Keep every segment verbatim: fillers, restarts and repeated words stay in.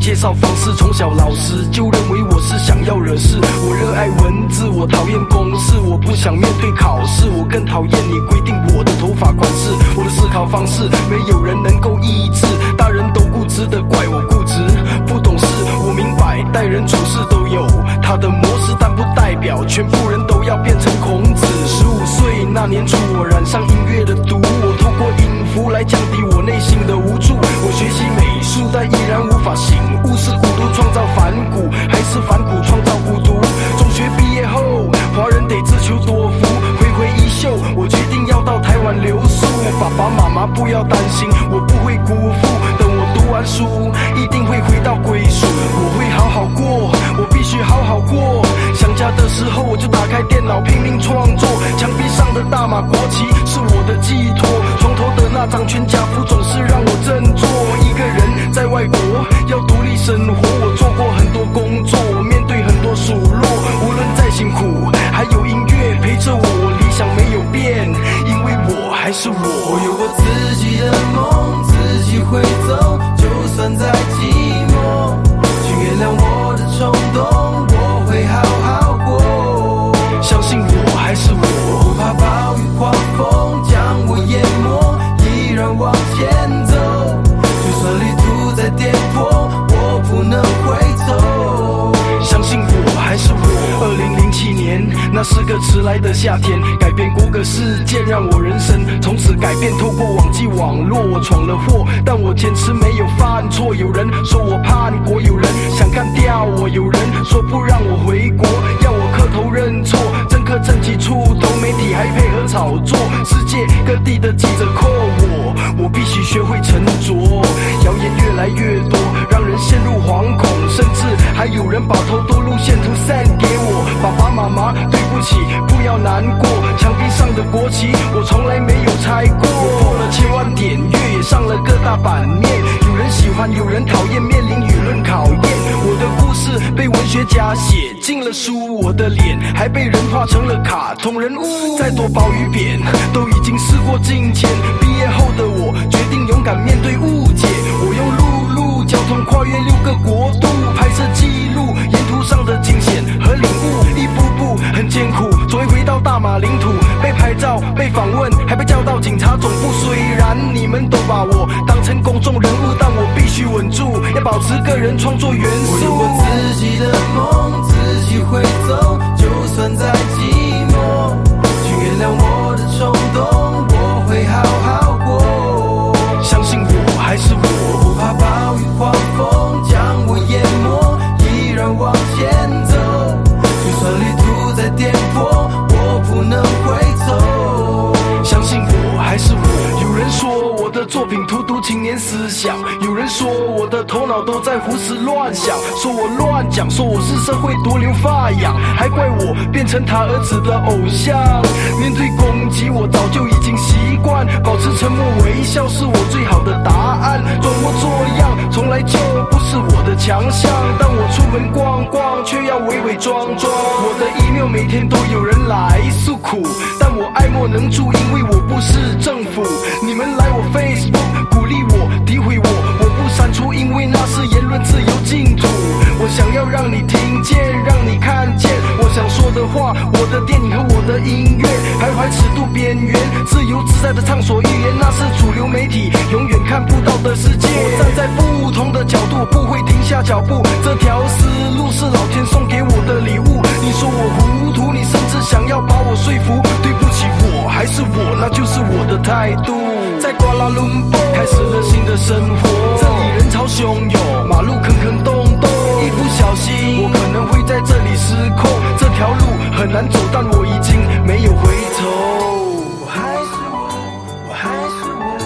介绍方式，从小老师就认为我是想要惹事。我热爱文字，我讨厌公式，我不想面对考试，我更讨厌你规定我的头发款式。我的思考方式没有人能够抑制，大人都固执的怪我固执不懂事。我明白待人处事都有他的模式，但不代表全部人都要变成孔子。十五岁那年初，我染上音乐的毒，我透过音符来降低我内心的无助。我学习美术，但依然无法醒悟，是孤独创造反骨，还是反骨创造孤独？中学毕业后，华人得自求多福，挥挥衣袖，我决定要到台湾留宿。爸爸妈妈不要担心，我不会辜负，等我读完书，一定会回到归属。我会好好过，我必须好好过。想家的时候，我就打开电脑拼命创作，墙壁上的大马国旗是我的寄托，床头的那张全家福总是让我振作。一个人在外国要独立生活，我做过很多工作，我面对很多数落，无论再辛苦，还有音乐陪着我，我理想没有变，因为我还是我。 我有我自己的梦，自己会走，就算再寂寞，请原谅我的冲动，我会好好过。 相信我还是我， 不怕暴雨狂风将我淹没，依然往前走，就算旅途再颠簸，我不能回头。 相信我还是我。二零零七年，那是个迟来的夏天，改变过个事件，让我人生从此改变。透过网际网络，我闯了祸，但我坚持没有犯错。有人说我叛国，有人想干掉我，有人说不让我回国，要我磕头认错。政客趁机出头，媒体还配合炒作，世界各地的记者扣我，我必须学会沉着。谣言越来越多，让人陷入惶恐，甚至还有人把偷渡路线图 send 给我。爸爸妈妈，对不起，不要难过。墙壁上的国旗，我从来没有拆过。我破了千万点阅，也上了各大版面。有人喜欢，有人讨厌，面临舆论考验。我的故事被文学家写进了书，我的脸还被人画成了卡通人物。再多褒与贬，都已经事过境迁。毕业后的我，决定勇敢面对误解。我用陆路交通跨越六个国度，拍摄记录沿途上的惊险和领悟。一步步很艰苦，终于回到大马领土，被拍照，被访问，还被叫到警察总部。虽然你们都把我当成公众人物，但我必须稳住，要保持个人创作元素。 我有我自己的梦，自己会走，就算再寂寞，请原谅我的冲动，我会好好过。 相信我还是我， 不怕暴雨狂风将我淹没，依然往前走，就算旅途再颠簸，我不能回头。 相信我还是我。有人说我的作品荼毒青年思想，有人说我的头脑都在胡思乱想，说我乱讲，说我是社会毒瘤发痒，还怪我变成他儿子的偶像。面对攻击，我早就已经习惯，保持沉默微笑是我最好的答案。装模作样从来就不是我的强项，但我出门逛逛却要伪伪装装。我的 email 每天都有人来诉苦，但我爱莫能助，因为我不是政府。你们来我 Facebook 鼓励我诋毁我，我不删除，因为那是言论自由净土。我想要让你听见，让你看见我想说的话。我的电影和我的音乐徘徊尺度边缘，自由自在的畅所欲言，那是主流媒体永远看不到的世界。我站在不同的角度，不会停下脚步，这条思路是老天送给我的礼物。你说我糊涂，你甚至想要把我说服，对不起，我还是我，那就是我的态度。在瓜拉伦波开始了新的生活，这里人潮汹涌，马路坑坑洞洞，一不小心我可能会在这里失控。这条路很难走，但我已经没有回头。 我还是我，我还是我，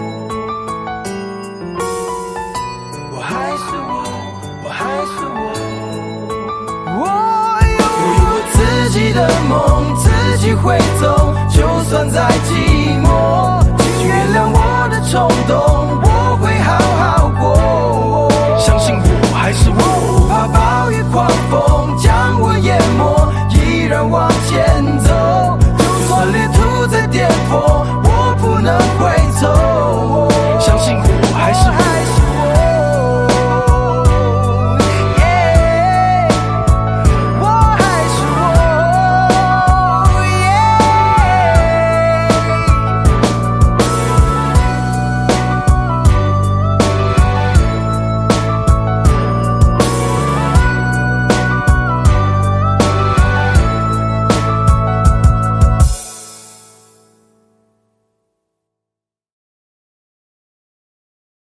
我还是我，我还是我。我有我自己的梦，自己会走。